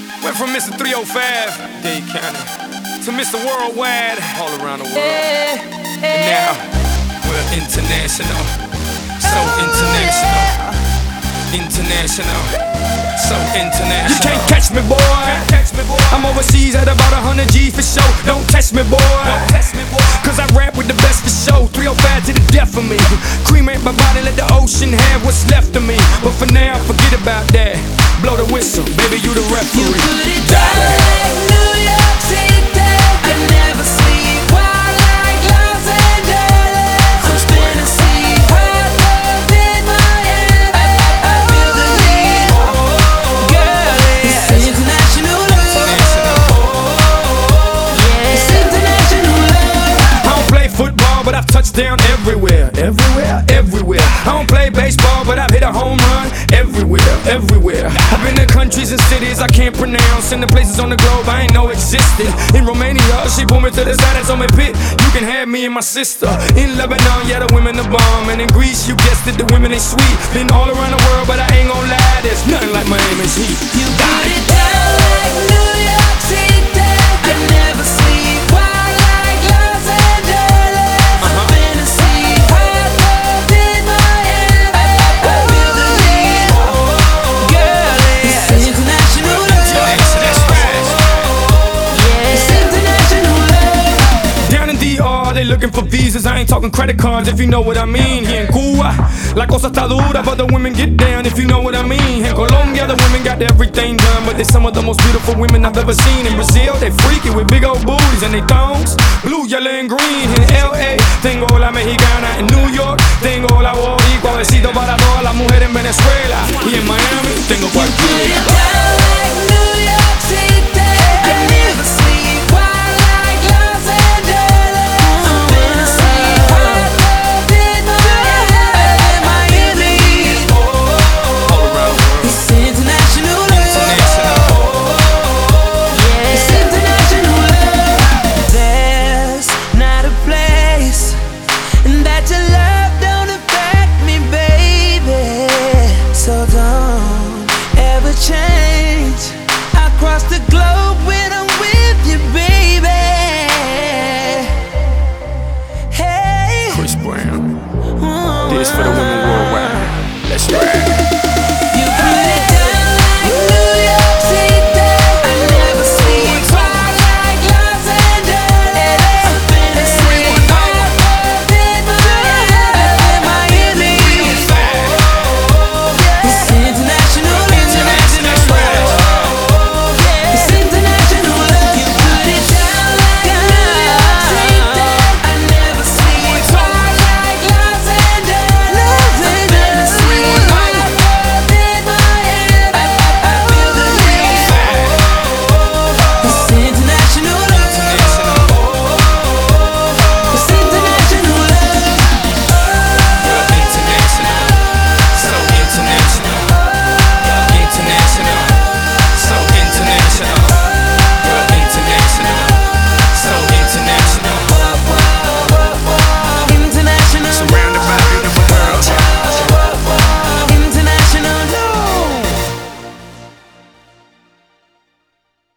Went from Mr. 305, Dade County, to Mr. Worldwide, all around the world. And now, we're international, so international. International, so international. You can't catch me, boy. I'm overseas at about 100 G for show. Don't test me, boy. Cause I rap with the best for show. 305 to the death of me. Cremate my body, let the ocean have what's left of me. But for now, forget about that. Blow the whistle, baby, you the referee. You put it down like New York City. I never sleep wild like Los Angeles. I'm spinning sea, hot love in my head. I feel the need, girl, it's international love. Yeah, it's international love. I don't play football, but I've touched down everywhere. Everywhere. I don't play baseball, but I've hit a home run everywhere. I've been to countries and cities I can't pronounce, and the places on the globe I ain't know existed. In Romania, she pulled me to the side and told me, "Pit, you can have me and my sister." In Lebanon, yeah, the women the bomb. And in Greece, you guessed it, the women they sweet. Been all around the world, but I ain't gon' lie, there's nothing like Miami's heat. You put it down like New York City. I never sleep wild like Los Angeles. I'm spinning sea, hot love in my head. I feel the need, girl, it's international love. Yeah, it's international love. Down in DR, they looking for visas. I ain't talking credit cards, if you know what I mean. Here in Cuba, la cosa está dura, but the women get down, if you know what I mean. In Colombia, the women got everything done, but they're some of the most beautiful women I've ever seen. In Brazil, they freaky with big old booties and they thongs, blue, yellow, and green. In LA, tengo la mexicana. In New York, tengo la boricua. Besito para todas las mujeres en Venezuela. Y en Miami, tengo Put cualquiera. it down